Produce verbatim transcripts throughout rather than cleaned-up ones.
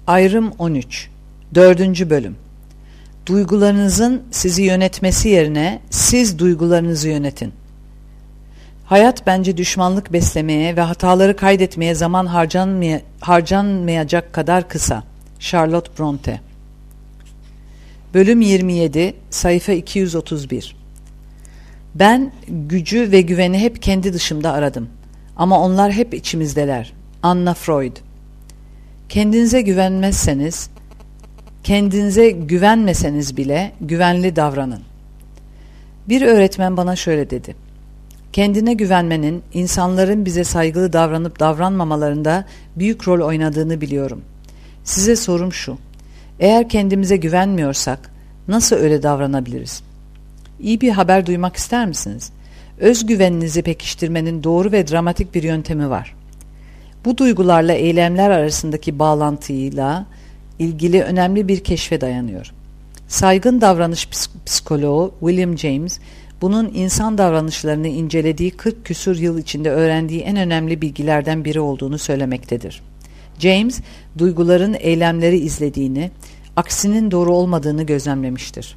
Ayrım on üç. dördüncü bölüm. Duygularınızın sizi yönetmesi yerine siz duygularınızı yönetin. Hayat bence düşmanlık beslemeye ve hataları kaydetmeye zaman harcanmaya, harcanmayacak kadar kısa. Charlotte Bronte. Bölüm yirmi yedi, sayfa iki yüz otuz bir. Ben gücü ve güveni hep kendi dışımda aradım. Ama onlar hep içimizdeler. Anna Freud. Kendinize güvenmezseniz, kendinize güvenmeseniz bile güvenli davranın. Bir öğretmen bana şöyle dedi. Kendine güvenmenin insanların bize saygılı davranıp davranmamalarında büyük rol oynadığını biliyorum. Size sorum şu. Eğer kendimize güvenmiyorsak nasıl öyle davranabiliriz? İyi bir haber duymak ister misiniz? Özgüveninizi pekiştirmenin doğru ve dramatik bir yöntemi var. Bu duygularla eylemler arasındaki bağlantıyla ilgili önemli bir keşfe dayanıyor. Saygın davranış psikoloğu William James, bunun insan davranışlarını incelediği kırk küsur yıl içinde öğrendiği en önemli bilgilerden biri olduğunu söylemektedir. James, duyguların eylemleri izlediğini, aksinin doğru olmadığını gözlemlemiştir.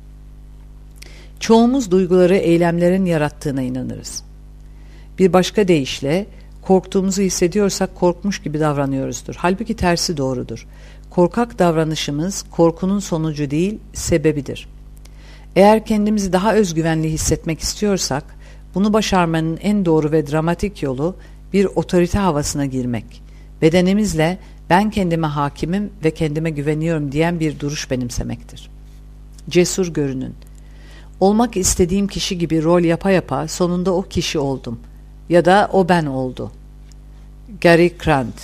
Çoğumuz duyguları eylemlerin yarattığına inanırız. Bir başka deyişle, korktuğumuzu hissediyorsak korkmuş gibi davranıyoruzdur. Halbuki tersi doğrudur. Korkak davranışımız korkunun sonucu değil, sebebidir. Eğer kendimizi daha özgüvenli hissetmek istiyorsak, bunu başarmanın en doğru ve dramatik yolu bir otorite havasına girmek. Bedenimizle ben kendime hakimim ve kendime güveniyorum diyen bir duruş benimsemektir. Cesur görünün. Olmak istediğim kişi gibi rol yapa yapa sonunda o kişi oldum. Ya da o ben oldu. Gary Grant.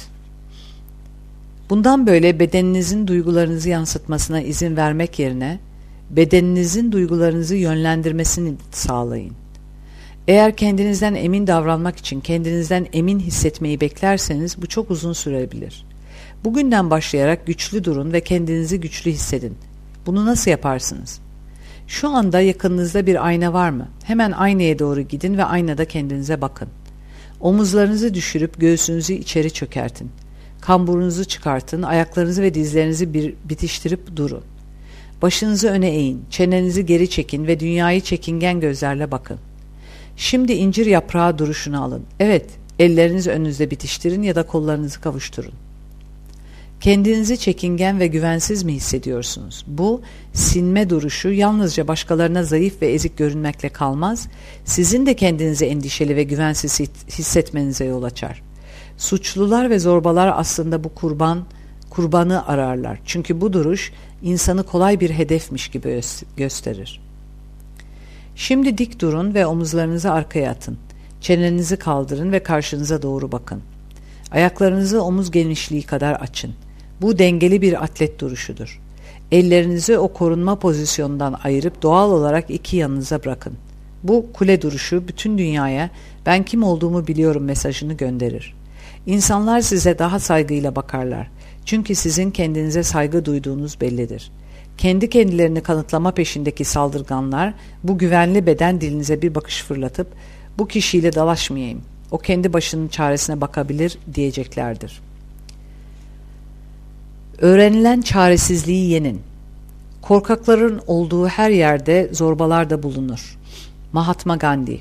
Bundan böyle bedeninizin duygularınızı yansıtmasına izin vermek yerine bedeninizin duygularınızı yönlendirmesini sağlayın. Eğer kendinizden emin davranmak için kendinizden emin hissetmeyi beklerseniz bu çok uzun sürebilir. Bugünden başlayarak güçlü durun ve kendinizi güçlü hissedin. Bunu nasıl yaparsınız? Şu anda yakınınızda bir ayna var mı? Hemen aynaya doğru gidin ve aynada kendinize bakın. Omuzlarınızı düşürüp göğsünüzü içeri çökertin. Kamburunuzu çıkartın, ayaklarınızı ve dizlerinizi bir, bitiştirip durun. Başınızı öne eğin, çenenizi geri çekin ve dünyayı çekingen gözlerle bakın. Şimdi incir yaprağı duruşunu alın. Evet, ellerinizi önünüzde bitiştirin ya da kollarınızı kavuşturun. Kendinizi çekingen ve güvensiz mi hissediyorsunuz? Bu sinme duruşu yalnızca başkalarına zayıf ve ezik görünmekle kalmaz, sizin de kendinizi endişeli ve güvensiz hissetmenize yol açar. Suçlular ve zorbalar aslında bu kurban, kurbanı ararlar. Çünkü bu duruş insanı kolay bir hedefmiş gibi gösterir. Şimdi dik durun ve omuzlarınızı arkaya atın. Çenenizi kaldırın ve karşınıza doğru bakın. Ayaklarınızı omuz genişliği kadar açın. Bu dengeli bir atlet duruşudur. Ellerinizi o korunma pozisyonundan ayırıp doğal olarak iki yanınıza bırakın. Bu kule duruşu bütün dünyaya ben kim olduğumu biliyorum mesajını gönderir. İnsanlar size daha saygıyla bakarlar. Çünkü sizin kendinize saygı duyduğunuz bellidir. Kendi kendilerini kanıtlama peşindeki saldırganlar bu güvenli beden dilinize bir bakış fırlatıp bu kişiyle dalaşmayayım, o kendi başının çaresine bakabilir diyeceklerdir. Öğrenilen çaresizliği yenin. Korkakların olduğu her yerde zorbalar da bulunur. Mahatma Gandhi.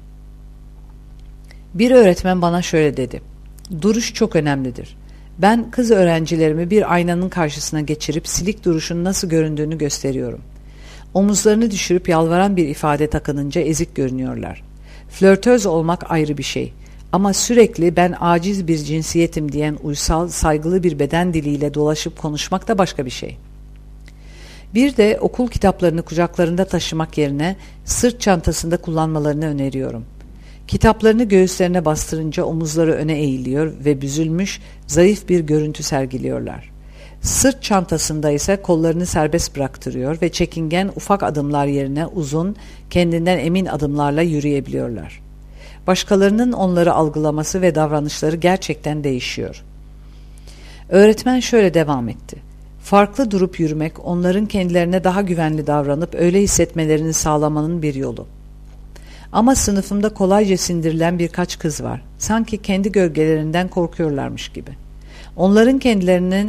Bir öğretmen bana şöyle dedi. Duruş çok önemlidir. Ben kız öğrencilerimi bir aynanın karşısına geçirip silik duruşun nasıl göründüğünü gösteriyorum. Omuzlarını düşürüp yalvaran bir ifade takınınca ezik görünüyorlar. Flörtöz olmak ayrı bir şey. Ama sürekli ben aciz bir cinsiyetim diyen uysal, saygılı bir beden diliyle dolaşıp konuşmak da başka bir şey. Bir de okul kitaplarını kucaklarında taşımak yerine sırt çantasında kullanmalarını öneriyorum. Kitaplarını göğüslerine bastırınca omuzları öne eğiliyor ve büzülmüş, zayıf bir görüntü sergiliyorlar. Sırt çantasında ise kollarını serbest bıraktırıyor ve çekingen ufak adımlar yerine uzun, kendinden emin adımlarla yürüyebiliyorlar. Başkalarının onları algılaması ve davranışları gerçekten değişiyor. Öğretmen şöyle devam etti. Farklı durup yürümek onların kendilerine daha güvenli davranıp öyle hissetmelerini sağlamanın bir yolu. Ama sınıfımda kolayca sindirilen birkaç kız var. Sanki kendi gölgelerinden korkuyorlarmış gibi. Onların kendilerinin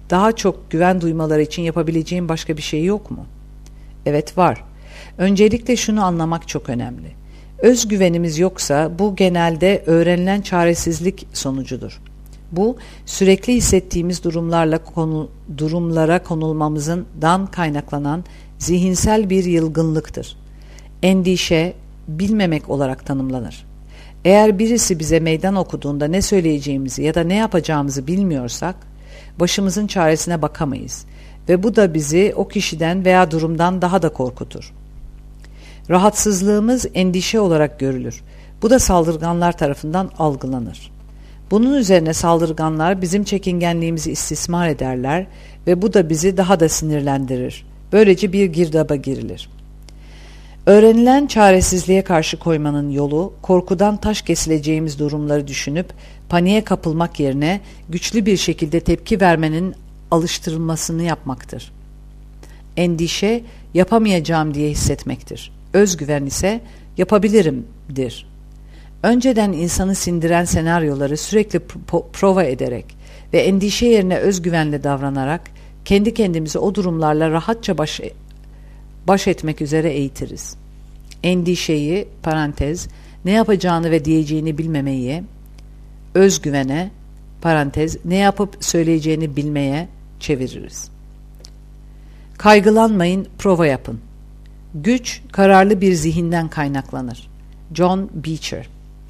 daha çok güven duymaları için yapabileceğim başka bir şey yok mu? Evet, var. Öncelikle şunu anlamak çok önemli. Özgüvenimiz yoksa bu genelde öğrenilen çaresizlik sonucudur. Bu sürekli hissettiğimiz durumlarla konu, durumlara konulmamızdan kaynaklanan zihinsel bir yılgınlıktır. Endişe, bilmemek olarak tanımlanır. Eğer birisi bize meydan okuduğunda ne söyleyeceğimizi ya da ne yapacağımızı bilmiyorsak, başımızın çaresine bakamayız ve bu da bizi o kişiden veya durumdan daha da korkutur. Rahatsızlığımız endişe olarak görülür. Bu da saldırganlar tarafından algılanır. Bunun üzerine saldırganlar bizim çekingenliğimizi istismar ederler ve bu da bizi daha da sinirlendirir. Böylece bir girdaba girilir. Öğrenilen çaresizliğe karşı koymanın yolu, korkudan taş kesileceğimiz durumları düşünüp paniğe kapılmak yerine güçlü bir şekilde tepki vermenin alıştırılmasını yapmaktır. Endişe, yapamayacağım diye hissetmektir. Özgüven ise yapabilirimdir. Önceden insanı sindiren senaryoları sürekli prova ederek ve endişe yerine özgüvenle davranarak kendi kendimizi o durumlarla rahatça baş, baş etmek üzere eğitiriz. Endişeyi, parantez, ne yapacağını ve diyeceğini bilmemeyi, özgüvene, parantez, ne yapıp söyleyeceğini bilmeye çeviririz. Kaygılanmayın, prova yapın. Güç, kararlı bir zihinden kaynaklanır. John Beecher.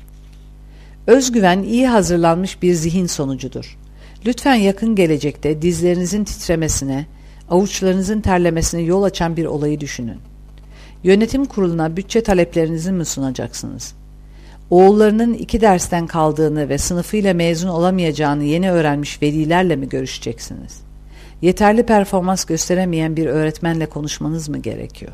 Özgüven, iyi hazırlanmış bir zihin sonucudur. Lütfen yakın gelecekte dizlerinizin titremesine, avuçlarınızın terlemesine yol açan bir olayı düşünün. Yönetim kuruluna bütçe taleplerinizi mi sunacaksınız? Oğullarının iki dersten kaldığını ve sınıfıyla mezun olamayacağını yeni öğrenmiş velilerle mi görüşeceksiniz? Yeterli performans gösteremeyen bir öğretmenle konuşmanız mı gerekiyor?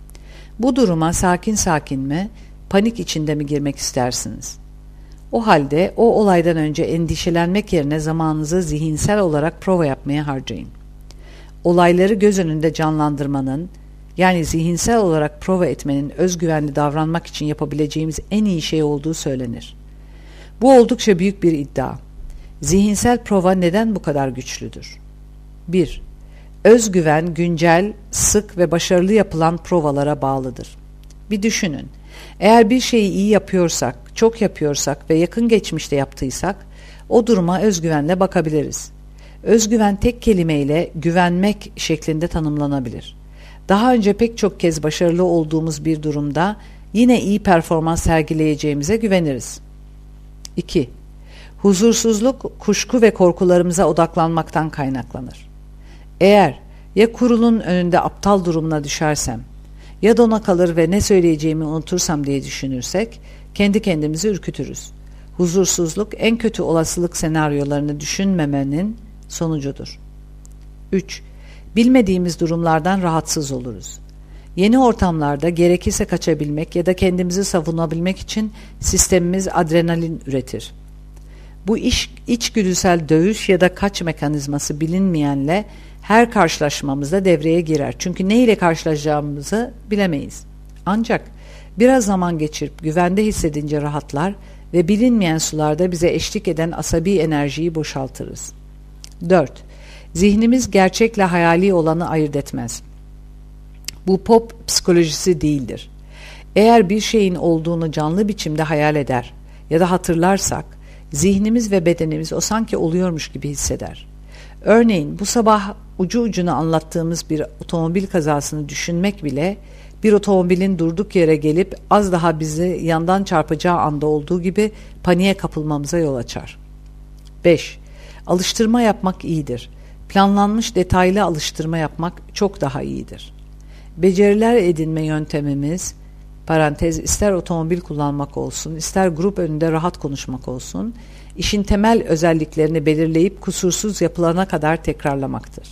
Bu duruma sakin sakin mi, panik içinde mi girmek istersiniz? O halde o olaydan önce endişelenmek yerine zamanınızı zihinsel olarak prova yapmaya harcayın. Olayları göz önünde canlandırmanın, yani zihinsel olarak prova etmenin özgüvenli davranmak için yapabileceğimiz en iyi şey olduğu söylenir. Bu oldukça büyük bir iddia. Zihinsel prova neden bu kadar güçlüdür? bir. Özgüven, güncel, sık ve başarılı yapılan provalara bağlıdır. Bir düşünün. Eğer bir şeyi iyi yapıyorsak, çok yapıyorsak ve yakın geçmişte yaptıysak, o duruma özgüvenle bakabiliriz. Özgüven tek kelimeyle güvenmek şeklinde tanımlanabilir. Daha önce pek çok kez başarılı olduğumuz bir durumda yine iyi performans sergileyeceğimize güveniriz. iki. Huzursuzluk, kuşku ve korkularımıza odaklanmaktan kaynaklanır. Eğer ya kurulun önünde aptal durumuna düşersem, ya dona kalır ve ne söyleyeceğimi unutursam diye düşünürsek, kendi kendimizi ürkütürüz. Huzursuzluk, en kötü olasılık senaryolarını düşünmemenin sonucudur. üç. Bilmediğimiz durumlardan rahatsız oluruz. Yeni ortamlarda gerekirse kaçabilmek ya da kendimizi savunabilmek için sistemimiz adrenalin üretir. Bu iş, içgüdüsel dövüş ya da kaç mekanizması bilinmeyenle her karşılaşmamızda devreye girer. Çünkü ne ile karşılaşacağımızı bilemeyiz. Ancak biraz zaman geçirip güvende hissedince rahatlar ve bilinmeyen sularda bize eşlik eden asabi enerjiyi boşaltırız. dört. Zihnimiz gerçekle hayali olanı ayırt etmez. Bu pop psikolojisi değildir. Eğer bir şeyin olduğunu canlı biçimde hayal eder ya da hatırlarsak, zihnimiz ve bedenimiz o sanki oluyormuş gibi hisseder. Örneğin bu sabah ucu ucuna anlattığımız bir otomobil kazasını düşünmek bile bir otomobilin durduk yere gelip az daha bizi yandan çarpacağı anda olduğu gibi paniğe kapılmamıza yol açar. beş. Alıştırma yapmak iyidir. Planlanmış detaylı alıştırma yapmak çok daha iyidir. Beceriler edinme yöntemimiz, parantez ister otomobil kullanmak olsun, ister grup önünde rahat konuşmak olsun, işin temel özelliklerini belirleyip kusursuz yapılana kadar tekrarlamaktır.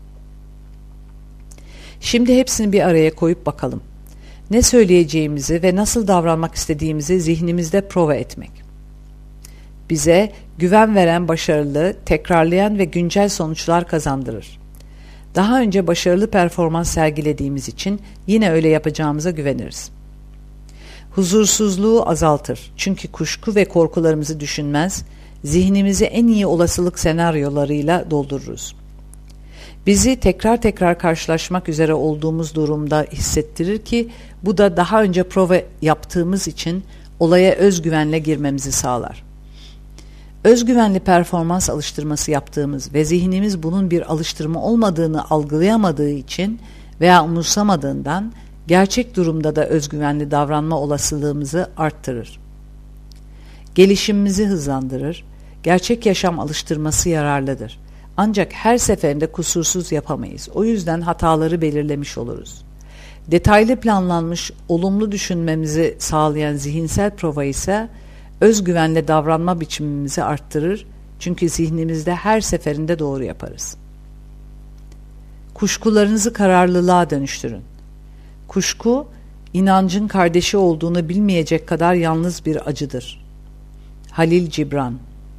Şimdi hepsini bir araya koyup bakalım. Ne söyleyeceğimizi ve nasıl davranmak istediğimizi zihnimizde prova etmek. Bize güven veren başarılı, tekrarlayan ve güncel sonuçlar kazandırır. Daha önce başarılı performans sergilediğimiz için yine öyle yapacağımıza güveniriz. Huzursuzluğu azaltır. Çünkü kuşku ve korkularımızı düşünmez, zihnimizi en iyi olasılık senaryolarıyla doldururuz. Bizi tekrar tekrar karşılaşmak üzere olduğumuz durumda hissettirir ki bu da daha önce prova yaptığımız için olaya özgüvenle girmemizi sağlar. Özgüvenli performans alıştırması yaptığımız ve zihnimiz bunun bir alıştırma olmadığını algılayamadığı için veya umursamadığından gerçek durumda da özgüvenli davranma olasılığımızı arttırır. Gelişimimizi hızlandırır, gerçek yaşam alıştırması yararlıdır. Ancak her seferinde kusursuz yapamayız. O yüzden hataları belirlemiş oluruz. Detaylı planlanmış, olumlu düşünmemizi sağlayan zihinsel prova ise özgüvenle davranma biçimimizi arttırır. Çünkü zihnimizde her seferinde doğru yaparız. Kuşkularınızı kararlılığa dönüştürün. Kuşku, inancın kardeşi olduğunu bilmeyecek kadar yalnız bir acıdır. Halil Cibran.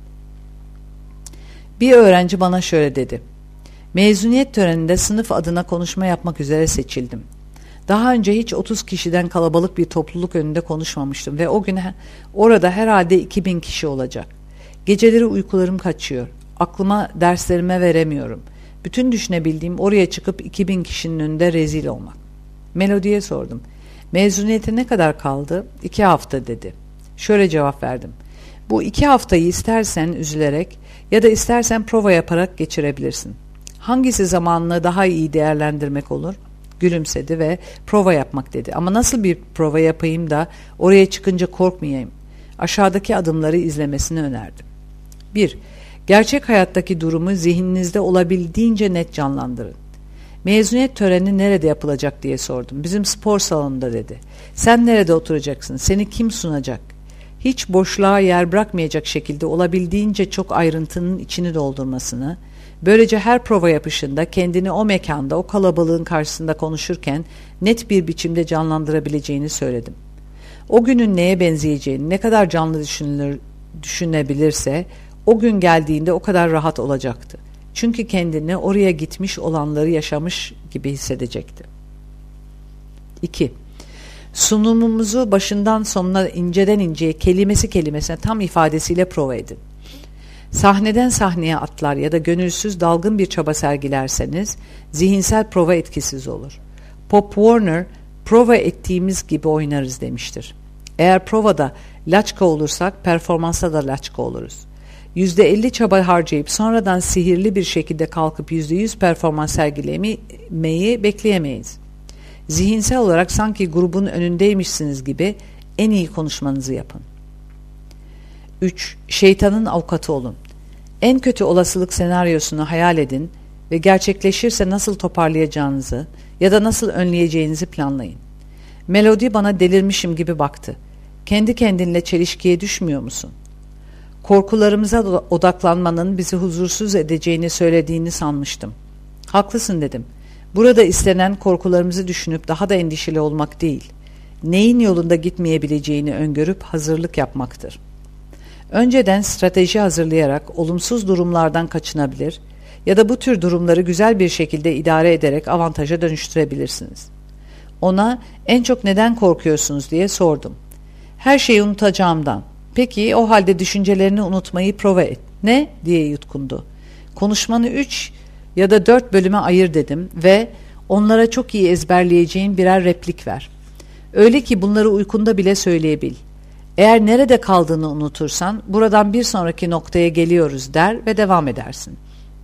Bir öğrenci bana şöyle dedi. Mezuniyet töreninde sınıf adına konuşma yapmak üzere seçildim. Daha önce hiç otuz kişiden kalabalık bir topluluk önünde konuşmamıştım ve o gün orada herhalde iki bin kişi olacak. Geceleri uykularım kaçıyor. Aklıma derslerime veremiyorum. Bütün düşünebildiğim oraya çıkıp iki bin kişinin önünde rezil olmak. Melodi'ye sordum. Mezuniyete ne kadar kaldı? İki hafta dedi. Şöyle cevap verdim. Bu iki haftayı istersen üzülerek ya da istersen prova yaparak geçirebilirsin. Hangisi zamanını daha iyi değerlendirmek olur? Gülümsedi ve prova yapmak dedi. Ama nasıl bir prova yapayım da oraya çıkınca korkmayayım? Aşağıdaki adımları izlemesini önerdim. bir. Gerçek hayattaki durumu zihninizde olabildiğince net canlandırın. Mezuniyet töreni nerede yapılacak diye sordum. Bizim spor salonunda dedi. Sen nerede oturacaksın? Seni kim sunacak? Hiç boşluğa yer bırakmayacak şekilde olabildiğince çok ayrıntının içini doldurmasını, böylece her prova yapışında kendini o mekanda, o kalabalığın karşısında konuşurken net bir biçimde canlandırabileceğini söyledim. O günün neye benzeyeceğini ne kadar canlı düşünülür, düşünebilirse o gün geldiğinde o kadar rahat olacaktı. Çünkü kendini oraya gitmiş olanları yaşamış gibi hissedecekti. iki. Sunumumuzu başından sonuna inceden inceye, kelimesi kelimesine tam ifadesiyle prova edin. Sahneden sahneye atlar ya da gönülsüz dalgın bir çaba sergilerseniz zihinsel prova etkisiz olur. Pop Warner, prova ettiğimiz gibi oynarız demiştir. Eğer provada laçka olursak performansa da laçka oluruz. yüzde elli çaba harcayıp sonradan sihirli bir şekilde kalkıp yüzde yüz performans sergilemeyi bekleyemeyiz. Zihinsel olarak sanki grubun önündeymişsiniz gibi en iyi konuşmanızı yapın. üç. Şeytanın avukatı olun. En kötü olasılık senaryosunu hayal edin ve gerçekleşirse nasıl toparlayacağınızı ya da nasıl önleyeceğinizi planlayın. Melodi bana delirmişim gibi baktı. Kendi kendinle çelişkiye düşmüyor musun? Korkularımıza odaklanmanın bizi huzursuz edeceğini söylediğini sanmıştım. Haklısın dedim. Burada istenen korkularımızı düşünüp daha da endişeli olmak değil, neyin yolunda gitmeyebileceğini öngörüp hazırlık yapmaktır. Önceden strateji hazırlayarak olumsuz durumlardan kaçınabilir ya da bu tür durumları güzel bir şekilde idare ederek avantaja dönüştürebilirsiniz. Ona en çok neden korkuyorsunuz diye sordum. Her şeyi unutacağımdan. Peki o halde düşüncelerini unutmayı prova et. Ne? diye yutkundu. Konuşmanı üç ya da dört bölüme ayır dedim ve onlara çok iyi ezberleyeceğin birer replik ver. Öyle ki bunları uykunda bile söyleyebil. Eğer nerede kaldığını unutursan buradan bir sonraki noktaya geliyoruz der ve devam edersin.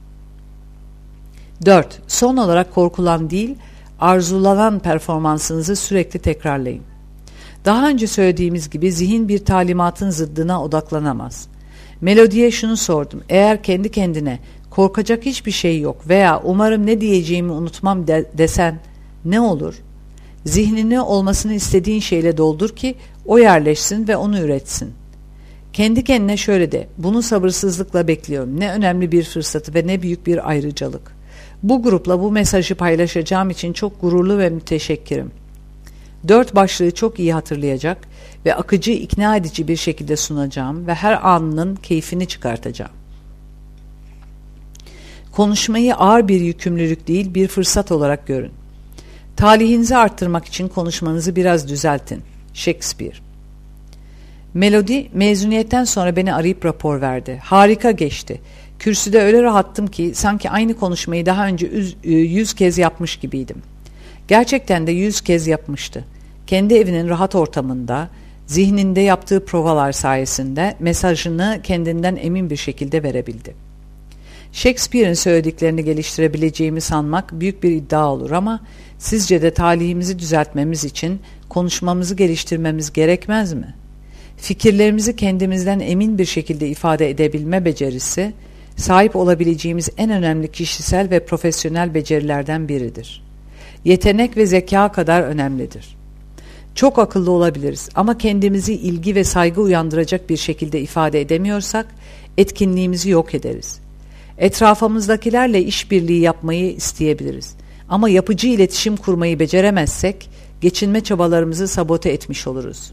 dört. Son olarak korkulan değil, arzulanan performansınızı sürekli tekrarlayın. Daha önce söylediğimiz gibi zihin bir talimatın zıddına odaklanamaz. Melodiye şunu sordum. Eğer kendi kendine korkacak hiçbir şey yok veya umarım ne diyeceğimi unutmam de- desen ne olur? Zihnini olmasını istediğin şeyle doldur ki o yerleşsin ve onu üretsin. Kendi kendine şöyle de, bunu sabırsızlıkla bekliyorum. Ne önemli bir fırsatı ve ne büyük bir ayrıcalık. Bu grupla bu mesajı paylaşacağım için çok gururlu ve müteşekkirim. Dört başlığı çok iyi hatırlayacak ve akıcı, ikna edici bir şekilde sunacağım ve her anının keyfini çıkartacağım. Konuşmayı ağır bir yükümlülük değil, bir fırsat olarak görün. Talihinizi arttırmak için konuşmanızı biraz düzeltin. Shakespeare. Melodi, mezuniyetten sonra beni arayıp rapor verdi. Harika geçti. Kürsüde öyle rahattım ki sanki aynı konuşmayı daha önce yüz, yüz kez yapmış gibiydim. Gerçekten de yüz kez yapmıştı. Kendi evinin rahat ortamında, zihninde yaptığı provalar sayesinde mesajını kendinden emin bir şekilde verebildi. Shakespeare'in söylediklerini geliştirebileceğimi sanmak büyük bir iddia olur ama sizce de talihimizi düzeltmemiz için konuşmamızı geliştirmemiz gerekmez mi? Fikirlerimizi kendimizden emin bir şekilde ifade edebilme becerisi, sahip olabileceğimiz en önemli kişisel ve profesyonel becerilerden biridir. Yetenek ve zeka kadar önemlidir. Çok akıllı olabiliriz ama kendimizi ilgi ve saygı uyandıracak bir şekilde ifade edemiyorsak etkinliğimizi yok ederiz. Etrafımızdakilerle işbirliği yapmayı isteyebiliriz ama yapıcı iletişim kurmayı beceremezsek geçinme çabalarımızı sabote etmiş oluruz.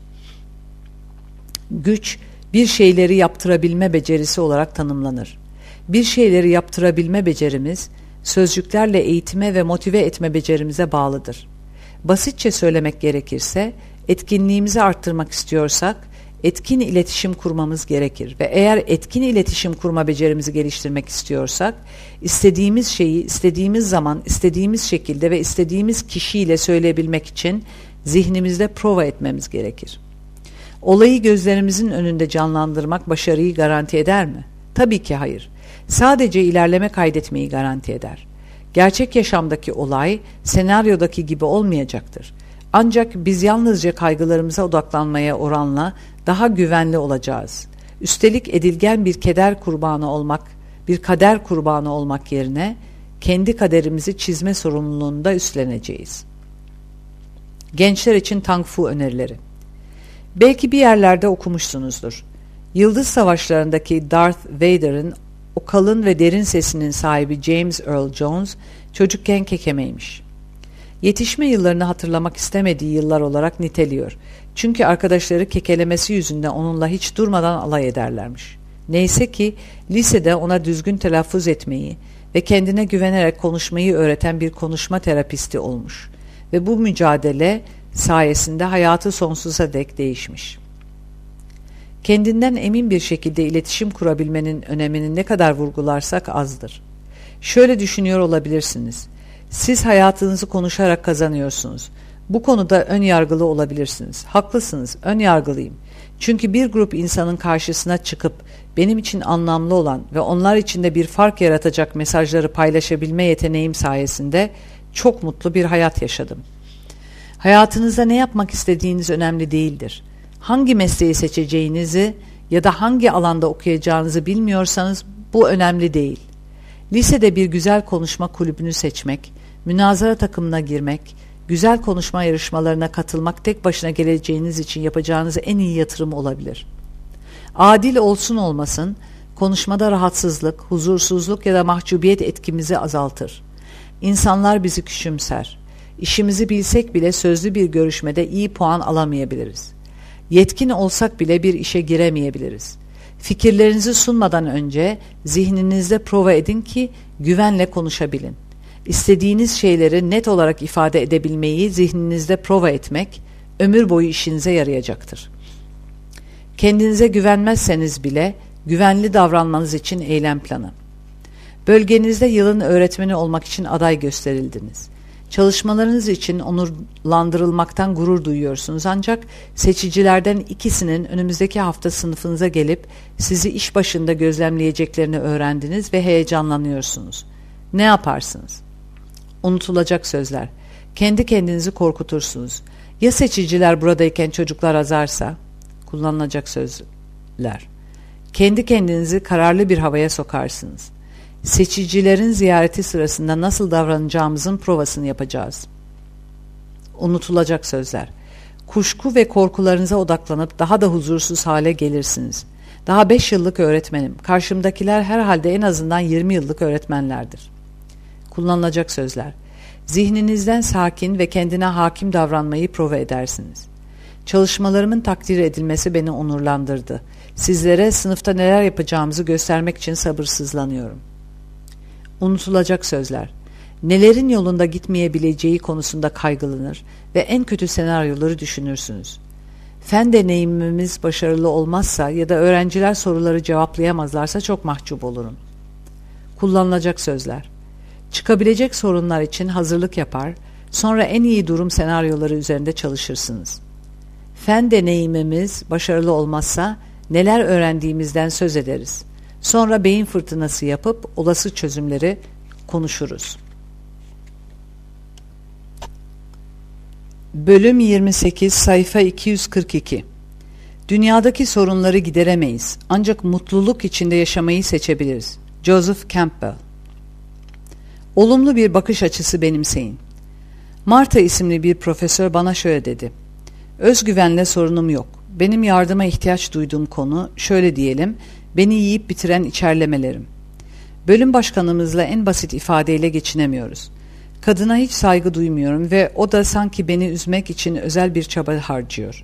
Güç, bir şeyleri yaptırabilme becerisi olarak tanımlanır. Bir şeyleri yaptırabilme becerimiz, sözcüklerle eğitime ve motive etme becerimize bağlıdır. Basitçe söylemek gerekirse, etkinliğimizi arttırmak istiyorsak, etkin iletişim kurmamız gerekir ve eğer etkin iletişim kurma becerimizi geliştirmek istiyorsak, istediğimiz şeyi istediğimiz zaman, istediğimiz şekilde ve istediğimiz kişiyle söyleyebilmek için zihnimizde prova etmemiz gerekir. Olayı gözlerimizin önünde canlandırmak başarıyı garanti eder mi? Tabii ki hayır. Sadece ilerleme kaydetmeyi garanti eder. Gerçek yaşamdaki olay senaryodaki gibi olmayacaktır. Ancak biz yalnızca kaygılarımıza odaklanmaya oranla daha güvenli olacağız. Üstelik edilgen bir keder kurbanı olmak, bir kader kurbanı olmak yerine kendi kaderimizi çizme sorumluluğunu da üstleneceğiz. Gençler için Tang Fu önerileri. Belki bir yerlerde okumuşsunuzdur. Yıldız Savaşları'ndaki Darth Vader'ın o kalın ve derin sesinin sahibi James Earl Jones çocukken kekemeymiş. Yetişme yıllarını hatırlamak istemediği yıllar olarak niteliyor. Çünkü arkadaşları kekelemesi yüzünden onunla hiç durmadan alay ederlermiş. Neyse ki lisede ona düzgün telaffuz etmeyi ve kendine güvenerek konuşmayı öğreten bir konuşma terapisti olmuş. Ve bu mücadele sayesinde hayatı sonsuza dek değişmiş. Kendinden emin bir şekilde iletişim kurabilmenin önemini ne kadar vurgularsak azdır. Şöyle düşünüyor olabilirsiniz. Siz hayatınızı konuşarak kazanıyorsunuz. Bu konuda ön yargılı olabilirsiniz. Haklısınız, ön yargılıyım. Çünkü bir grup insanın karşısına çıkıp benim için anlamlı olan ve onlar için de bir fark yaratacak mesajları paylaşabilme yeteneğim sayesinde çok mutlu bir hayat yaşadım. Hayatınızda ne yapmak istediğiniz önemli değildir. Hangi mesleği seçeceğinizi ya da hangi alanda okuyacağınızı bilmiyorsanız bu önemli değil. Lisede bir güzel konuşma kulübünü seçmek, münazara takımına girmek, güzel konuşma yarışmalarına katılmak tek başına geleceğiniz için yapacağınız en iyi yatırım olabilir. Adil olsun olmasın, konuşmada rahatsızlık, huzursuzluk ya da mahcubiyet etkimizi azaltır. İnsanlar bizi küçümser. İşimizi bilsek bile sözlü bir görüşmede iyi puan alamayabiliriz. Yetkin olsak bile bir işe giremeyebiliriz. Fikirlerinizi sunmadan önce zihninizde prova edin ki güvenle konuşabilin. İstediğiniz şeyleri net olarak ifade edebilmeyi zihninizde prova etmek ömür boyu işinize yarayacaktır. Kendinize güvenmezseniz bile güvenli davranmanız için eylem planı. Bölgenizde yılın öğretmeni olmak için aday gösterildiniz. Çalışmalarınız için onurlandırılmaktan gurur duyuyorsunuz ancak seçicilerden ikisinin önümüzdeki hafta sınıfınıza gelip sizi iş başında gözlemleyeceklerini öğrendiniz ve heyecanlanıyorsunuz. Ne yaparsınız? Unutulacak sözler. Kendi kendinizi korkutursunuz. Ya seçiciler buradayken çocuklar azarsa? Kullanılacak sözler. Kendi kendinizi kararlı bir havaya sokarsınız. Seçicilerin ziyareti sırasında nasıl davranacağımızın provasını yapacağız. Unutulacak sözler. Kuşku ve korkularınıza odaklanıp daha da huzursuz hale gelirsiniz. Daha beş yıllık öğretmenim. Karşımdakiler herhalde en azından yirmi yıllık öğretmenlerdir. Kullanılacak sözler. Zihninizden sakin ve kendine hakim davranmayı prova edersiniz. Çalışmalarımın takdir edilmesi beni onurlandırdı. Sizlere sınıfta neler yapacağımızı göstermek için sabırsızlanıyorum. Unutulacak sözler. Nelerin yolunda gitmeyebileceği konusunda kaygılanır ve en kötü senaryoları düşünürsünüz. Fen deneyimimiz başarılı olmazsa ya da öğrenciler soruları cevaplayamazlarsa çok mahcup olurum. kullanılacak sözler. Çıkabilecek sorunlar için hazırlık yapar, sonra en iyi durum senaryoları üzerinde çalışırsınız. Fen deneyimimiz başarılı olmazsa neler öğrendiğimizden söz ederiz. Sonra beyin fırtınası yapıp olası çözümleri konuşuruz. Bölüm yirmi sekiz, sayfa iki yüz kırk iki. Dünyadaki sorunları gideremeyiz, ancak mutluluk içinde yaşamayı seçebiliriz. Joseph Campbell. Olumlu bir bakış açısı benimseyin. Martha isimli bir profesör bana şöyle dedi. Özgüvenle sorunum yok. Benim yardıma ihtiyaç duyduğum konu, şöyle diyelim, beni yiyip bitiren içerlemelerim. Bölüm başkanımızla en basit ifadeyle geçinemiyoruz. Kadına hiç saygı duymuyorum ve o da sanki beni üzmek için özel bir çaba harcıyor.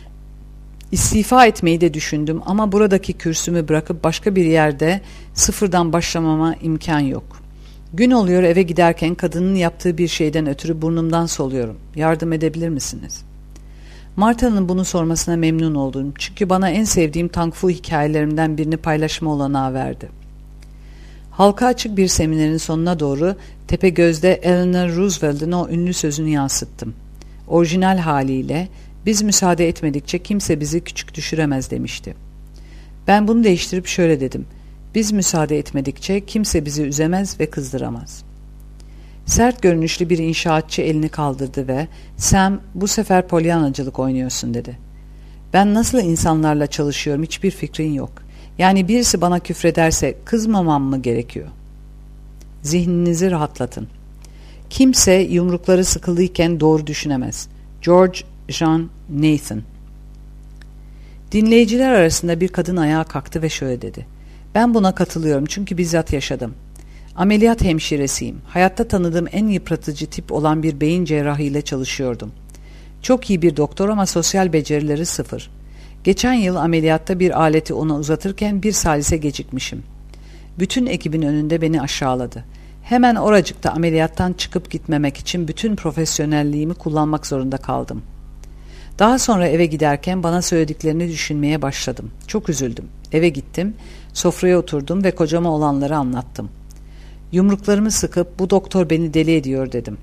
İstifa etmeyi de düşündüm ama buradaki kürsümü bırakıp başka bir yerde sıfırdan başlamama imkan yok. Gün oluyor, eve giderken kadının yaptığı bir şeyden ötürü burnumdan soluyorum. Yardım edebilir misiniz? Martha'nın bunu sormasına memnun oldum. Çünkü bana en sevdiğim Kung Fu hikayelerimden birini paylaşma olanağı verdi. Halka açık bir seminerin sonuna doğru Tepegöz'de Eleanor Roosevelt'in o ünlü sözünü yansıttım. Orijinal haliyle, biz müsaade etmedikçe kimse bizi küçük düşüremez demişti. Ben bunu değiştirip şöyle dedim. Biz müsaade etmedikçe kimse bizi üzemez ve kızdıramaz. Sert görünüşlü bir inşaatçı elini kaldırdı ve Sam, bu sefer polyanacılık oynuyorsun dedi. Ben nasıl insanlarla çalışıyorum hiçbir fikrin yok. Yani birisi bana küfrederse kızmamam mı gerekiyor? Zihninizi rahatlatın. Kimse yumrukları sıkılıyken doğru düşünemez. George Jean Nathan. Dinleyiciler arasında bir kadın ayağa kalktı ve şöyle dedi. Ben buna katılıyorum çünkü bizzat yaşadım. Ameliyat hemşiresiyim. Hayatta tanıdığım en yıpratıcı tip olan bir beyin cerrahıyla çalışıyordum. Çok iyi bir doktor ama sosyal becerileri sıfır. Geçen yıl ameliyatta bir aleti ona uzatırken bir salise gecikmişim. Bütün ekibin önünde beni aşağıladı. Hemen oracıkta ameliyattan çıkıp gitmemek için bütün profesyonelliğimi kullanmak zorunda kaldım. Daha sonra eve giderken bana söylediklerini düşünmeye başladım. Çok üzüldüm. Eve gittim, sofraya oturdum ve kocama olanları anlattım. Yumruklarımı sıkıp bu doktor beni deli ediyor dedim.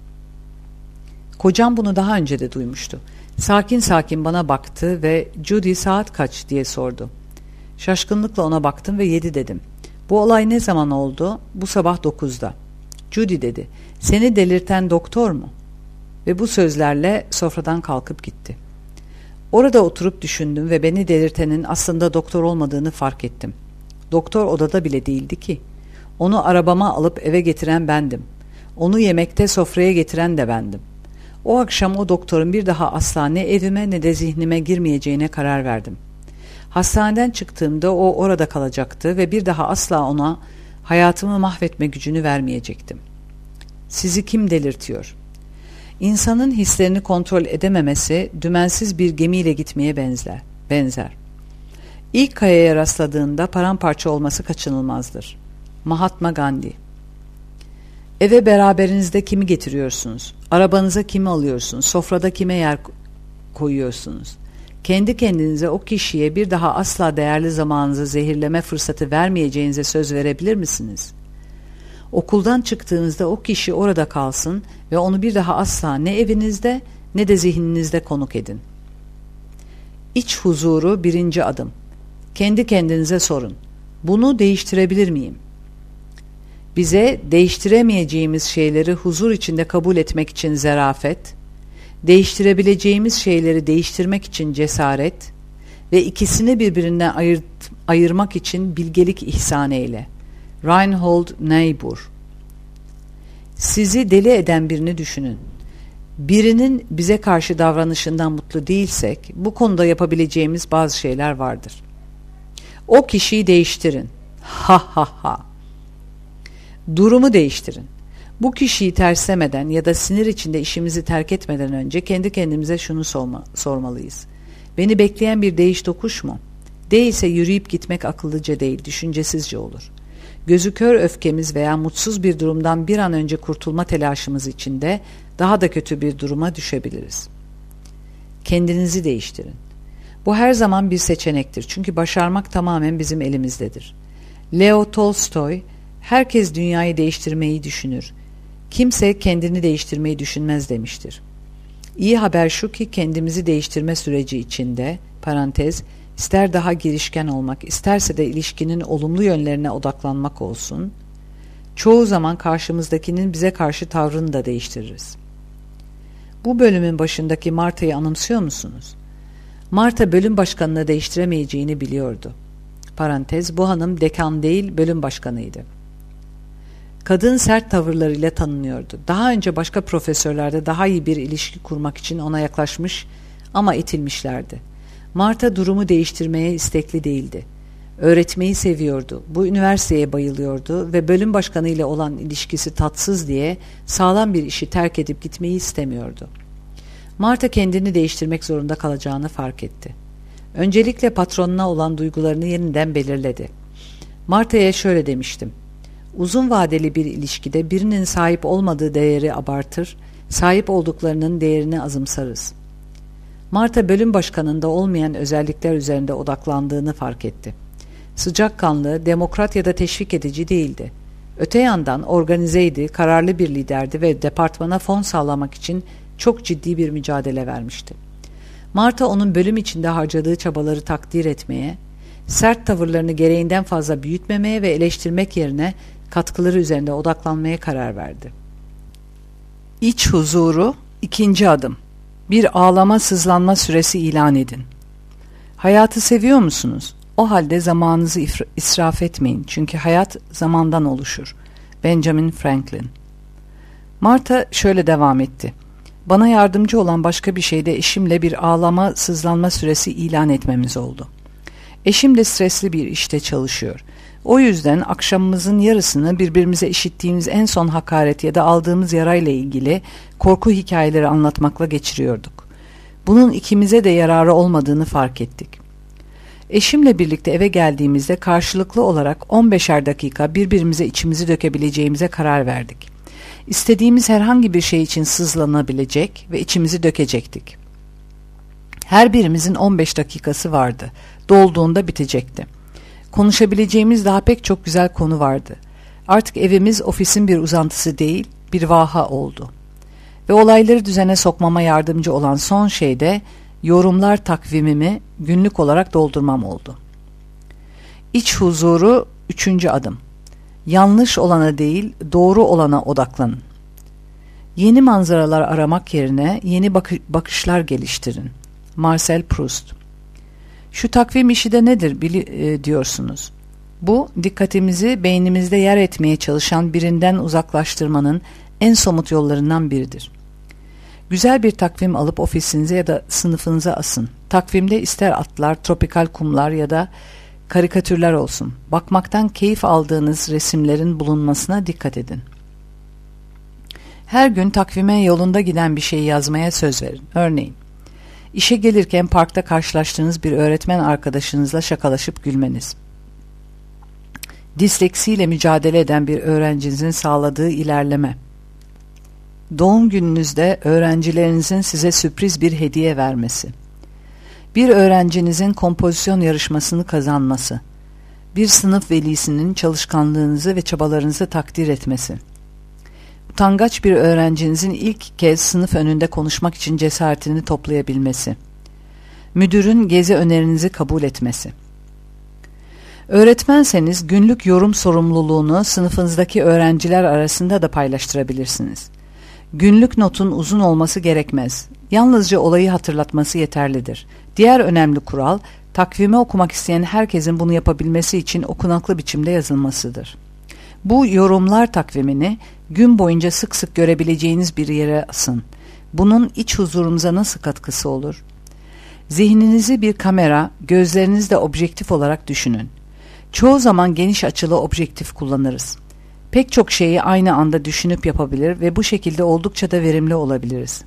Kocam bunu daha önce de duymuştu. Sakin sakin bana baktı ve Judy saat kaç diye sordu. Şaşkınlıkla ona baktım ve yedi dedim. Bu olay ne zaman oldu? Bu sabah dokuzda. Judy dedi. Seni delirten doktor mu? Ve bu sözlerle sofradan kalkıp gitti. Orada oturup düşündüm ve beni delirtenin aslında doktor olmadığını fark ettim. Doktor odada bile değildi ki. Onu arabama alıp eve getiren bendim. Onu yemekte sofraya getiren de bendim. O akşam o doktorun bir daha asla ne evime ne de zihnime girmeyeceğine karar verdim. Hastaneden çıktığımda o orada kalacaktı ve bir daha asla ona hayatımı mahvetme gücünü vermeyecektim. Sizi kim delirtiyor? İnsanın hislerini kontrol edememesi dümensiz bir gemiyle gitmeye benzer. benzer. İlk kayaya rastladığında paramparça olması kaçınılmazdır. Mahatma Gandhi. Eve beraberinizde kimi getiriyorsunuz? Arabanıza kimi alıyorsunuz? Sofrada kime yer koyuyorsunuz? Kendi kendinize o kişiye bir daha asla değerli zamanınızı zehirleme fırsatı vermeyeceğinize söz verebilir misiniz? Okuldan çıktığınızda o kişi orada kalsın ve onu bir daha asla ne evinizde ne de zihninizde konuk edin. İç huzuru birinci adım. Kendi kendinize sorun. Bunu değiştirebilir miyim? Bize değiştiremeyeceğimiz şeyleri huzur içinde kabul etmek için zarafet, değiştirebileceğimiz şeyleri değiştirmek için cesaret ve ikisini birbirinden ayırt, ayırmak için bilgelik ihsan eyle. Reinhold Niebuhr. Sizi deli eden birini düşünün. Birinin bize karşı davranışından mutlu değilsek, bu konuda yapabileceğimiz bazı şeyler vardır. O kişiyi değiştirin. Ha ha ha. Durumu değiştirin. Bu kişiyi terslemeden ya da sinir içinde işimizi terk etmeden önce kendi kendimize şunu sorma, sormalıyız. Beni bekleyen bir değiş tokuş mu? Değilse yürüyüp gitmek akıllıca değil, düşüncesizce olur. Gözü kör öfkemiz veya mutsuz bir durumdan bir an önce kurtulma telaşımız içinde daha da kötü bir duruma düşebiliriz. Kendinizi değiştirin. Bu her zaman bir seçenektir çünkü başarmak tamamen bizim elimizdedir. Leo Tolstoy, Herkes dünyayı değiştirmeyi düşünür. Kimse kendini değiştirmeyi düşünmez demiştir. İyi haber şu ki kendimizi değiştirme süreci içinde, parantez, ister daha girişken olmak, isterse de ilişkinin olumlu yönlerine odaklanmak olsun, çoğu zaman karşımızdakinin bize karşı tavrını da değiştiririz. Bu bölümün başındaki Marta'yı anımsıyor musunuz? Marta bölüm başkanını değiştiremeyeceğini biliyordu. Parantez, bu hanım dekan değil, bölüm başkanıydı. Kadın sert tavırlarıyla tanınıyordu. Daha önce başka profesörlerde daha iyi bir ilişki kurmak için ona yaklaşmış ama itilmişlerdi. Marta durumu değiştirmeye istekli değildi. Öğretmeyi seviyordu. Bu üniversiteye bayılıyordu ve bölüm başkanı ile olan ilişkisi tatsız diye sağlam bir işi terk edip gitmeyi istemiyordu. Marta kendini değiştirmek zorunda kalacağını fark etti. Öncelikle patronuna olan duygularını yeniden belirledi. Marta'ya şöyle demiştim. Uzun vadeli bir ilişkide birinin sahip olmadığı değeri abartır, sahip olduklarının değerini azımsarız. Marta bölüm başkanında olmayan özellikler üzerinde odaklandığını fark etti. Sıcakkanlı, demokrat ya da teşvik edici değildi. Öte yandan organizeydi, kararlı bir liderdi ve departmana fon sağlamak için çok ciddi bir mücadele vermişti. Marta onun bölüm içinde harcadığı çabaları takdir etmeye, sert tavırlarını gereğinden fazla büyütmemeye ve eleştirmek yerine katkıları üzerinde odaklanmaya karar verdi. İç huzuru, ikinci adım. Bir ağlama sızlanma süresi ilan edin. Hayatı seviyor musunuz? O halde zamanınızı israf etmeyin. Çünkü hayat zamandan oluşur. Benjamin Franklin. Marta şöyle devam etti. Bana yardımcı olan başka bir şey de eşimle bir ağlama sızlanma süresi ilan etmemiz oldu. Eşim de stresli bir işte çalışıyor. O yüzden akşamımızın yarısını birbirimize işittiğimiz en son hakaret ya da aldığımız yarayla ilgili korku hikayeleri anlatmakla geçiriyorduk. Bunun ikimize de yararı olmadığını fark ettik. Eşimle birlikte eve geldiğimizde karşılıklı olarak on beşer dakika birbirimize içimizi dökebileceğimize karar verdik. İstediğimiz herhangi bir şey için sızlanabilecek ve içimizi dökecektik. Her birimizin on beş dakikası vardı. Dolduğunda bitecekti. Konuşabileceğimiz daha pek çok güzel konu vardı. Artık evimiz ofisin bir uzantısı değil, bir vaha oldu. Ve olayları düzene sokmama yardımcı olan son şey de yorumlar takvimimi günlük olarak doldurmam oldu. İç huzuru üçüncü adım. Yanlış olana değil, doğru olana odaklanın. Yeni manzaralar aramak yerine yeni bakı- bakışlar geliştirin. Marcel Proust. Şu takvim işi de nedir bili- e, diyorsunuz. Bu, dikkatimizi beynimizde yer etmeye çalışan birinden uzaklaştırmanın en somut yollarından biridir. Güzel bir takvim alıp ofisinize ya da sınıfınıza asın. Takvimde ister atlar, tropikal kumlar ya da karikatürler olsun. Bakmaktan keyif aldığınız resimlerin bulunmasına dikkat edin. Her gün takvime yolunda giden bir şey yazmaya söz verin. Örneğin, işe gelirken parkta karşılaştığınız bir öğretmen arkadaşınızla şakalaşıp gülmeniz. Disleksiyle mücadele eden bir öğrencinizin sağladığı ilerleme. Doğum gününüzde öğrencilerinizin size sürpriz bir hediye vermesi. Bir öğrencinizin kompozisyon yarışmasını kazanması. Bir sınıf velisinin çalışkanlığınızı ve çabalarınızı takdir etmesi. Utangaç bir öğrencinizin ilk kez sınıf önünde konuşmak için cesaretini toplayabilmesi. Müdürün gezi önerinizi kabul etmesi. Öğretmenseniz günlük yorum sorumluluğunu sınıfınızdaki öğrenciler arasında da paylaştırabilirsiniz. Günlük notun uzun olması gerekmez. Yalnızca olayı hatırlatması yeterlidir. Diğer önemli kural, takvimi okumak isteyen herkesin bunu yapabilmesi için okunaklı biçimde yazılmasıdır. Bu yorumlar takvimini gün boyunca sık sık görebileceğiniz bir yere asın. Bunun iç huzurunuza nasıl katkısı olur? Zihninizi bir kamera, gözlerinizi de objektif olarak düşünün. Çoğu zaman geniş açılı objektif kullanırız. Pek çok şeyi aynı anda düşünüp yapabilir ve bu şekilde oldukça da verimli olabiliriz.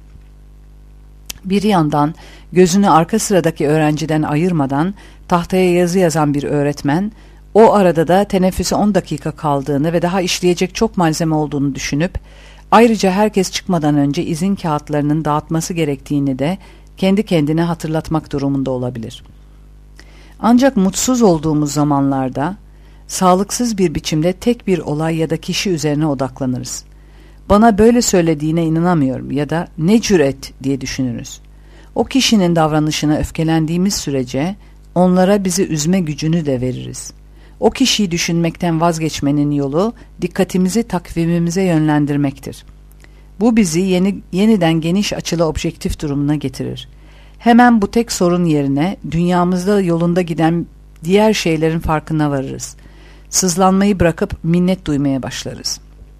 Bir yandan gözünü arka sıradaki öğrenciden ayırmadan tahtaya yazı yazan bir öğretmen, o arada da teneffüse on dakika kaldığını ve daha işleyecek çok malzeme olduğunu düşünüp, ayrıca herkes çıkmadan önce izin kağıtlarının dağıtması gerektiğini de kendi kendine hatırlatmak durumunda olabilir. Ancak mutsuz olduğumuz zamanlarda, Sağlıksız bir biçimde tek bir olay ya da kişi üzerine odaklanırız. Bana böyle söylediğine inanamıyorum ya da ne cüret diye düşünürüz. O kişinin davranışına öfkelendiğimiz sürece onlara bizi üzme gücünü de veririz. O kişiyi düşünmekten vazgeçmenin yolu dikkatimizi takvimimize yönlendirmektir. Bu bizi yeni, yeniden geniş açılı objektif durumuna getirir. Hemen bu tek sorun yerine dünyamızda yolunda giden diğer şeylerin farkına varırız. Sızlanmayı bırakıp minnet duymaya başlarız.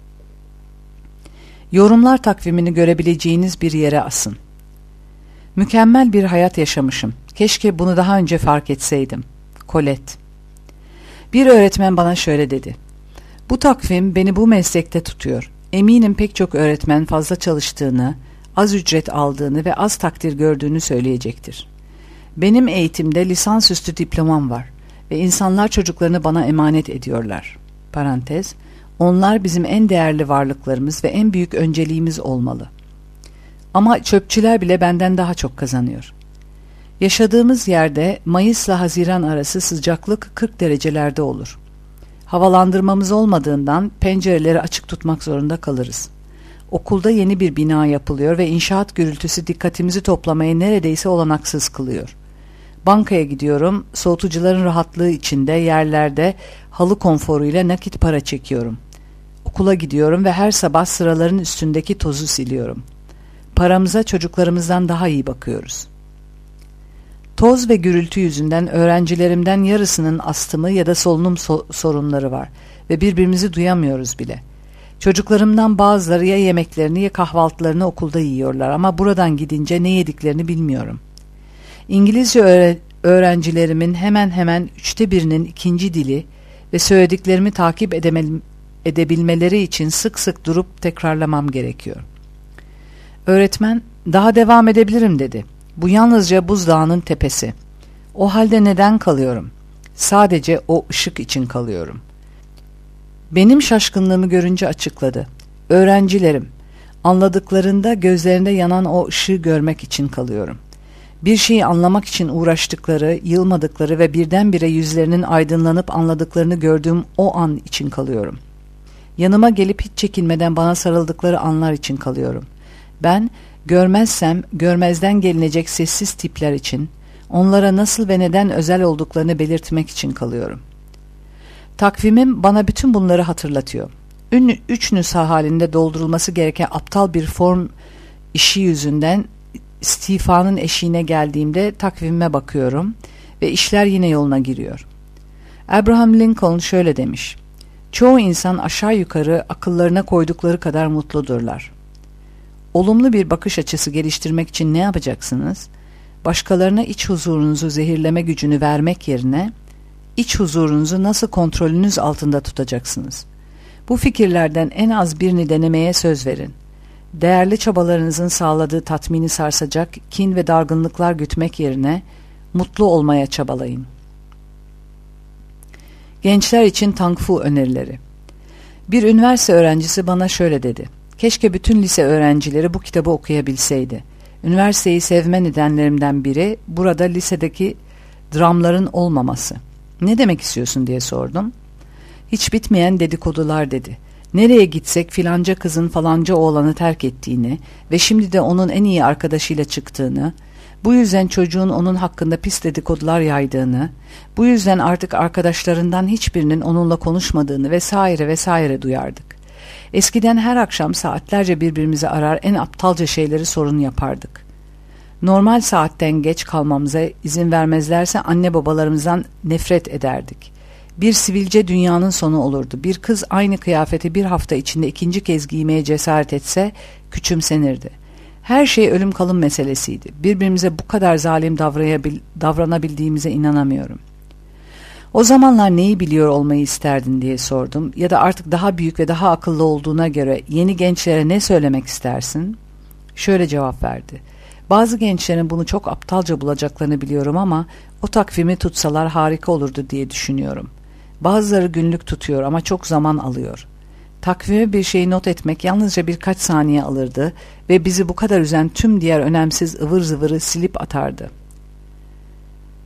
Yorumlar takvimini görebileceğiniz bir yere asın. Mükemmel bir hayat yaşamışım. Keşke bunu daha önce fark etseydim. Colette. Bir öğretmen bana şöyle dedi. Bu takvim beni bu meslekte tutuyor. Eminim pek çok öğretmen fazla çalıştığını, az ücret aldığını ve az takdir gördüğünü söyleyecektir. Benim eğitimde lisansüstü diplomam var ve insanlar çocuklarını bana emanet ediyorlar. Parantez, onlar bizim en değerli varlıklarımız ve en büyük önceliğimiz olmalı. Ama çöpçüler bile benden daha çok kazanıyor. Yaşadığımız yerde Mayıs'la Haziran arası sıcaklık kırk derecelerde olur. Havalandırmamız olmadığından pencereleri açık tutmak zorunda kalırız. Okulda yeni bir bina yapılıyor ve inşaat gürültüsü dikkatimizi toplamaya neredeyse olanaksız kılıyor. Bankaya gidiyorum, soğutucuların rahatlığı içinde yerlerde halı konforuyla nakit para çekiyorum. Okula gidiyorum ve her sabah sıraların üstündeki tozu siliyorum. Paramıza çocuklarımızdan daha iyi bakıyoruz. Toz ve gürültü yüzünden öğrencilerimden yarısının astımı ya da solunum so- sorunları var ve birbirimizi duyamıyoruz bile. Çocuklarımdan bazıları ya yemeklerini ya kahvaltılarını okulda yiyorlar ama buradan gidince ne yediklerini bilmiyorum. İngilizce öğre- öğrencilerimin hemen hemen üçte birinin ikinci dili ve söylediklerimi takip edemel- edebilmeleri için sık sık durup tekrarlamam gerekiyor. Öğretmen, daha devam edebilirim dedi. Bu yalnızca buzdağının tepesi. O halde neden kalıyorum? Sadece o ışık için kalıyorum. Benim şaşkınlığımı görünce açıkladı. Öğrencilerim, anladıklarında gözlerinde yanan o ışığı görmek için kalıyorum. Bir şeyi anlamak için uğraştıkları, yılmadıkları ve birdenbire yüzlerinin aydınlanıp anladıklarını gördüğüm o an için kalıyorum. Yanıma gelip hiç çekinmeden bana sarıldıkları anlar için kalıyorum. Ben, görmezsem görmezden gelinecek sessiz tipler için, onlara nasıl ve neden özel olduklarını belirtmek için kalıyorum. Takvimim bana bütün bunları hatırlatıyor. Ünlü, üç nüsha halinde doldurulması gereken aptal bir form işi yüzünden istifanın eşiğine geldiğimde takvimime bakıyorum ve işler yine yoluna giriyor. Abraham Lincoln şöyle demiş: çoğu insan aşağı yukarı akıllarına koydukları kadar mutludurlar. Olumlu bir bakış açısı geliştirmek için ne yapacaksınız? Başkalarına iç huzurunuzu zehirleme gücünü vermek yerine iç huzurunuzu nasıl kontrolünüz altında tutacaksınız? Bu fikirlerden en az birini denemeye söz verin. Değerli çabalarınızın sağladığı tatmini sarsacak kin ve dargınlıklar gütmek yerine mutlu olmaya çabalayın. Gençler için Tang Fu önerileri. Bir üniversite öğrencisi bana şöyle dedi: keşke bütün lise öğrencileri bu kitabı okuyabilseydi. Üniversiteyi sevme nedenlerimden biri burada lisedeki dramların olmaması. Ne demek istiyorsun diye sordum. Hiç bitmeyen dedikodular dedi. Nereye gitsek filanca kızın falanca oğlanı terk ettiğini ve şimdi de onun en iyi arkadaşıyla çıktığını, bu yüzden çocuğun onun hakkında pis dedikodular yaydığını, bu yüzden artık arkadaşlarından hiçbirinin onunla konuşmadığını vesaire vesaire duyardık. Eskiden her akşam saatlerce birbirimizi arar, en aptalca şeyleri sorun yapardık. Normal saatten geç kalmamıza izin vermezlerse anne babalarımızdan nefret ederdik. Bir sivilce dünyanın sonu olurdu. Bir kız aynı kıyafeti bir hafta içinde ikinci kez giymeye cesaret etse küçümsenirdi. Her şey ölüm kalım meselesiydi. Birbirimize bu kadar zalim davranabildiğimize inanamıyorum. O zamanlar neyi biliyor olmayı isterdin diye sordum ya da artık daha büyük ve daha akıllı olduğuna göre yeni gençlere ne söylemek istersin? Şöyle cevap verdi: bazı gençlerin bunu çok aptalca bulacaklarını biliyorum ama o takvimi tutsalar harika olurdu diye düşünüyorum. Bazıları günlük tutuyor ama çok zaman alıyor. Takvime bir şeyi not etmek yalnızca birkaç saniye alırdı ve bizi bu kadar üzen tüm diğer önemsiz ıvır zıvırı silip atardı.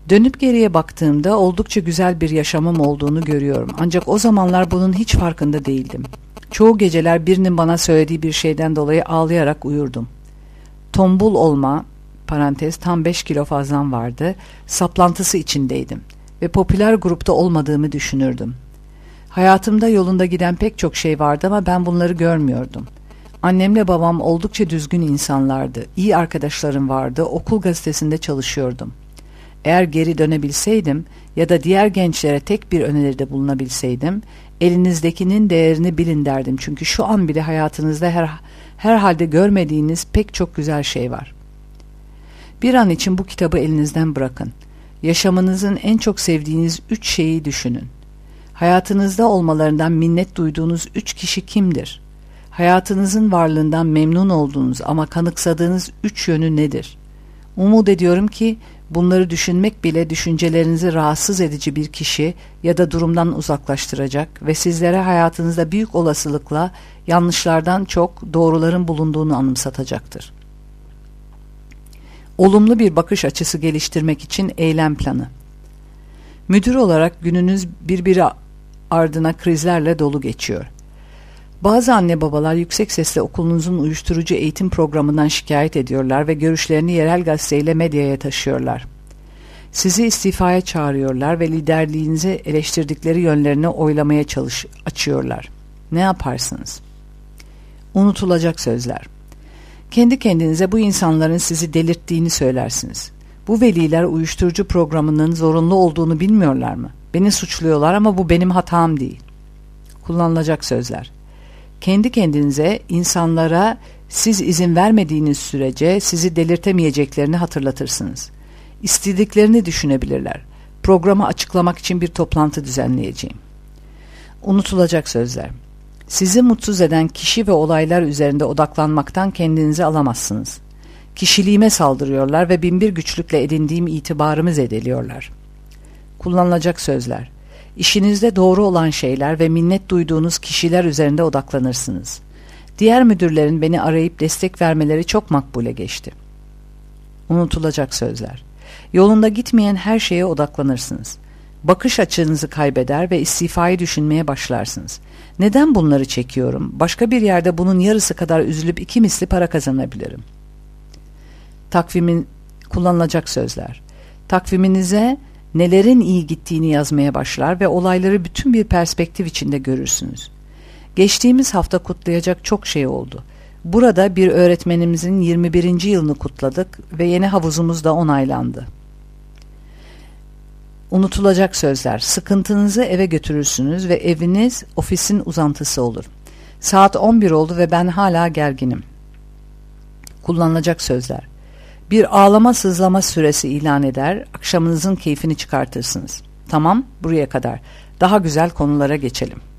Dönüp geriye baktığımda oldukça güzel bir yaşamım olduğunu görüyorum. Ancak o zamanlar bunun hiç farkında değildim. Çoğu geceler birinin bana söylediği bir şeyden dolayı ağlayarak uyurdum. Tombul olma, parantez tam beş kilo fazlam vardı, saplantısı içindeydim ve popüler grupta olmadığımı düşünürdüm. Hayatımda yolunda giden pek çok şey vardı ama ben bunları görmüyordum. Annemle babam oldukça düzgün insanlardı, iyi arkadaşlarım vardı, okul gazetesinde çalışıyordum. Eğer geri dönebilseydim ya da diğer gençlere tek bir öneride bulunabilseydim, elinizdekinin değerini bilin derdim. Çünkü şu an bile hayatınızda her, herhalde görmediğiniz pek çok güzel şey var. Bir an için bu kitabı elinizden bırakın. Yaşamınızın en çok sevdiğiniz üç şeyi düşünün. Hayatınızda olmalarından minnet duyduğunuz üç kişi kimdir? Hayatınızın varlığından memnun olduğunuz ama kanıksadığınız üç yönü nedir? Umut ediyorum ki bunları düşünmek bile düşüncelerinizi rahatsız edici bir kişi ya da durumdan uzaklaştıracak ve sizlere hayatınızda büyük olasılıkla yanlışlardan çok doğruların bulunduğunu anımsatacaktır. Olumlu bir bakış açısı geliştirmek için eylem planı. Müdür olarak gününüz birbiri ardına krizlerle dolu geçiyor. Bazı anne babalar yüksek sesle okulunuzun uyuşturucu eğitim programından şikayet ediyorlar ve görüşlerini yerel gazeteyle medyaya taşıyorlar. Sizi istifaya çağırıyorlar ve liderliğinizi eleştirdikleri yönlerine oylamaya çalış açıyorlar. Ne yaparsınız? Unutulacak sözler. Kendi kendinize bu insanların sizi delirttiğini söylersiniz. Bu veliler uyuşturucu programının zorunlu olduğunu bilmiyorlar mı? Beni suçluyorlar ama bu benim hatam değil. Kullanılacak sözler. Kendi kendinize insanlara siz izin vermediğiniz sürece sizi delirtemeyeceklerini hatırlatırsınız. İstediklerini düşünebilirler. Programı açıklamak için bir toplantı düzenleyeceğim. Unutulacak sözler. Sizi mutsuz eden kişi ve olaylar üzerinde odaklanmaktan kendinizi alamazsınız. Kişiliğime saldırıyorlar ve binbir güçlükle edindiğim itibarımı zedeliyorlar. Kullanılacak sözler. İşinizde doğru olan şeyler ve minnet duyduğunuz kişiler üzerinde odaklanırsınız. Diğer müdürlerin beni arayıp destek vermeleri çok makbule geçti. Unutulacak sözler. Yolunda gitmeyen her şeye odaklanırsınız. Bakış açınızı kaybeder ve istifayı düşünmeye başlarsınız. Neden bunları çekiyorum? Başka bir yerde bunun yarısı kadar üzülüp iki misli para kazanabilirim. Takvimin kullanılacak sözler. Takviminize nelerin iyi gittiğini yazmaya başlar ve olayları bütün bir perspektif içinde görürsünüz. Geçtiğimiz hafta kutlayacak çok şey oldu. Burada bir öğretmenimizin yirmi birinci yılını kutladık ve yeni havuzumuz da onaylandı. Unutulacak sözler. Sıkıntınızı eve götürürsünüz ve eviniz ofisin uzantısı olur. Saat on bir oldu ve ben hala gerginim. Kullanılacak sözler. Bir ağlama sızlama süresi ilan eder, akşamınızın keyfini çıkartırsınız. Tamam, buraya kadar. Daha güzel konulara geçelim.